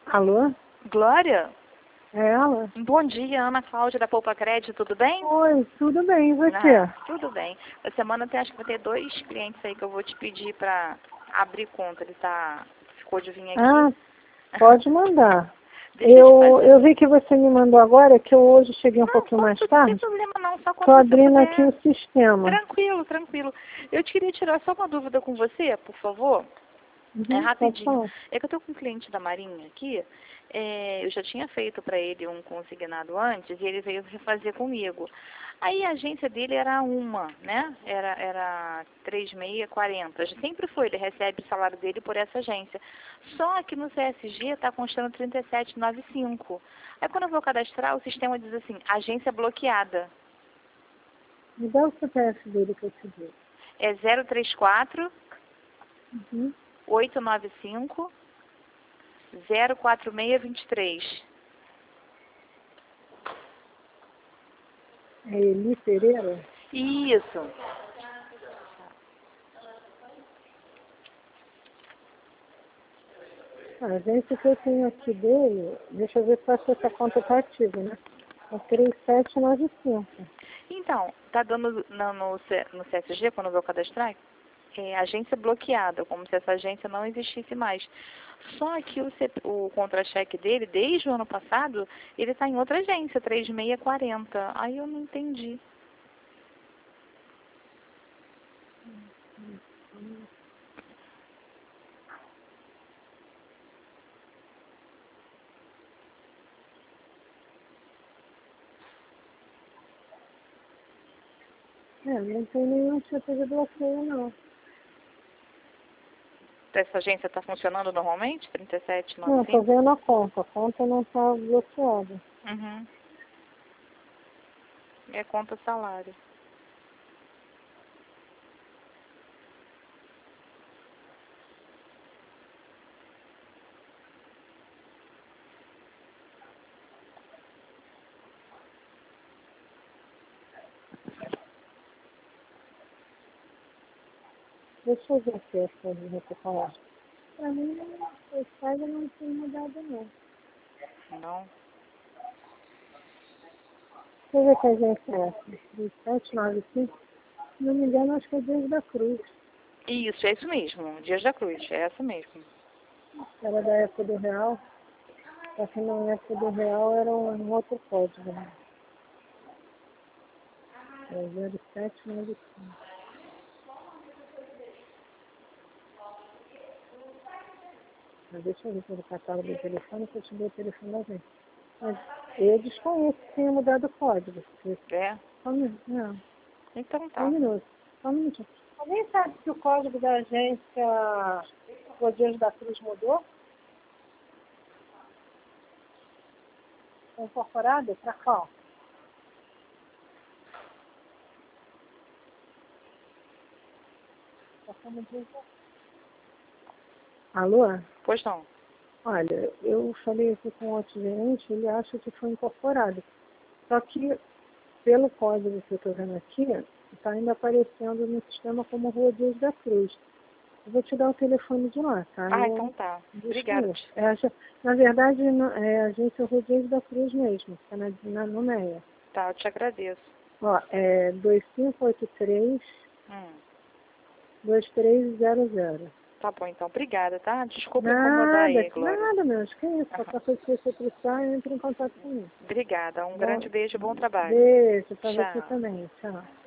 Alô? Glória? É ela? Bom dia, Ana Cláudia da Poupa Crédito, tudo bem? Oi, tudo bem, e você? Tudo bem. Essa semana acho que vai ter 2 clientes aí que eu vou te pedir para abrir conta. Ficou de vir aqui. Ah, pode mandar. Deixa eu te fazer. Eu vi que você me mandou agora, que eu hoje cheguei um pouquinho mais Não tem tarde. problema não, só quando Estou você abrindo puder. aqui o sistema. Tranquilo, tranquilo. Eu te queria tirar só uma dúvida com você, por favor. É Pode rapidinho. falar. É que eu tô com um cliente da Marinha aqui. Eu já tinha feito para ele um consignado antes e ele veio refazer comigo. Aí a agência dele era uma, né? Era 3640. Sempre foi, ele recebe o salário dele por essa agência. Só que no CSG está constando 3795. Aí quando eu vou cadastrar, o sistema diz assim, agência bloqueada. Me dá o CPF dele que eu te dei. É 034 Uhum. 895 04623. É Eli Pereira? Isso. A agência que eu tenho aqui dele, deixa eu ver se essa conta está ativa, né? É 3795. Então, tá dando no CSG, quando eu vou cadastrar, agência bloqueada, como se essa agência não existisse mais. Só que o contra-cheque dele, desde o ano passado, ele está em outra agência, 3640. Aí eu não entendi. Não tem nenhum tipo de bloqueio, não. Essa agência está funcionando normalmente? Não, estou 3795? vendo a conta. A conta não está bloqueada. Uhum. É conta salário. Deixa eu ver aqui as coisas que você falar. Para mim, o estágio não tem mudado, não. Não? Deixa eu ver que agência é essa. 3795. Se não me engano, acho que é Dias da Cruz. Isso, é isso mesmo. Dias da Cruz, é essa mesmo. Era da época do Real. Só que na época do Real era um outro código, né? É 0795. Mas deixa eu ver pelo catálogo do telefone, que eu te dei o telefone da gente. Mas eu desconheço que tenha mudado o código. Porque... É? Só um minuto. Não, Então só um tá. minuto. Só um minutinho. Alguém sabe se o código da agência Dias da Cruz mudou? Foi incorporado? Para qual? Alô? Pois não. Olha, eu falei aqui com outro gerente, ele acha que foi incorporado. Só que, pelo código que eu estou vendo aqui, está ainda aparecendo no sistema como Rua Dias da Cruz. Eu vou te dar o telefone de lá, tá? Então tá. Obrigada. Desconheço. Na verdade, é a agência Rua Dias da Cruz mesmo, que é no MEA. Tá, eu te agradeço. Ó, é 2583 Hum. 2300. Tá bom, então. Obrigada, tá? Desculpa incomodar Nada, aí, Glória. nada, meus. Que isso? Aham. Qualquer coisa que você precisar, entre em contato comigo. Obrigada. Um Bom, grande beijo e bom trabalho. beijo pra você Tchau. também. Tchau.